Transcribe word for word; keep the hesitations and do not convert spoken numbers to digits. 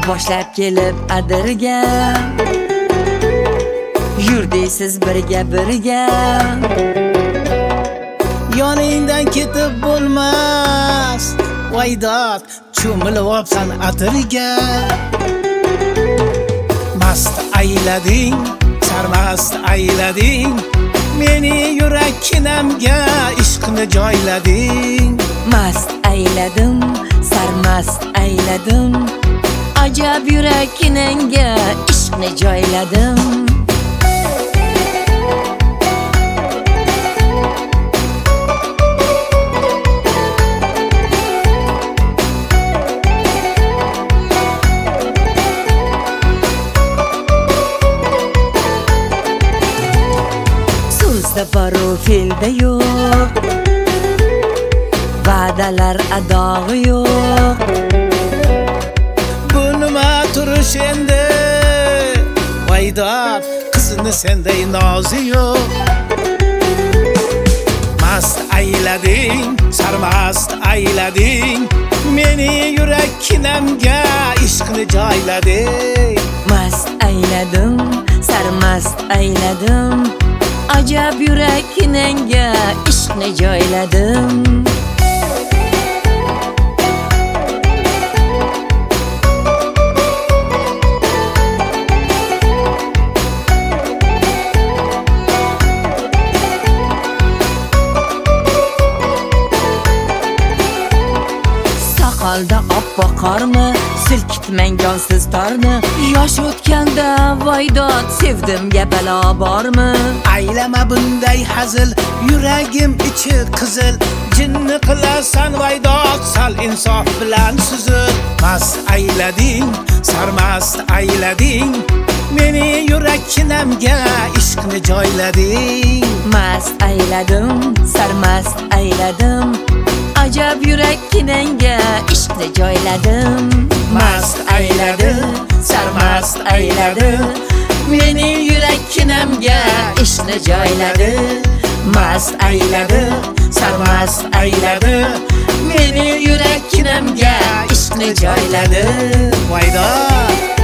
boshlab kelib adirga, yur deysiz birga birga. Yoningdan ketib bo'lmas Voydod, cho'milib olsan atirga. Mast aylading, sarmast aylading, meni yurak kinamga ishqni joylading. Mast ayladim, sarmast ayladim, ajab yurak kinanga ishqni joyladim. So'zda boru fe'lda yo'q, va'dalar adog'i yo'q. Bu nima turish endi Voydod, qizini senday nozi yo'q. Mast aylading, sarmast aylading, meni yurak kinamga ishqni joylading. Mast ayladim, sarmast ayladim, ajab yurak kinanga ishqni joyladim. Soqolda oppoq qorni, silkitmang jonsiz torni. Yosh o'tganda Voydod, sevdimga balo bormi? Aylama bunday hazil, yuragim ichi qizil. Jinni qilasan Voydod, sal insof bilan suzil. Mast aylading, sarmast aylading, meni yurak kinamga ishqni joylading. Mast ayladim, sarmast ayladim, ajab yurak kinanga ishqni joyladim. Mast ayladim, sarmast ayladim, meni yurak kinamga ishqni joyladim. Mast ayladim, sarmast ayladim, meni yurak kinamga ishqni joyladim. Voydod.